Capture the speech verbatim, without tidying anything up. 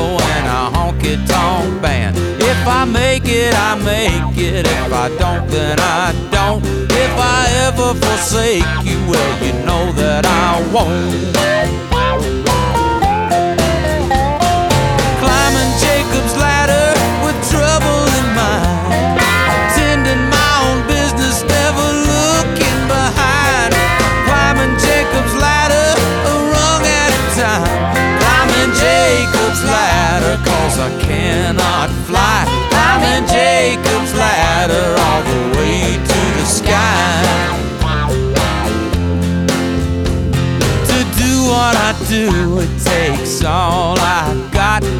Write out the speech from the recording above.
disco and a honky-tonk band. If I make it, I make it. If I don't, then I don't. If I ever forsake you, well, you know that I won't. Climbing Jacob's ladder with trouble in mind, tending my own business, never looking behind. Climbing Jacob's ladder a rung at a time. Climbing Jacob's ladder 'cause I cannot fly. Climbing Jacob's ladder all the way to the sky. To do what I do, it takes all I got.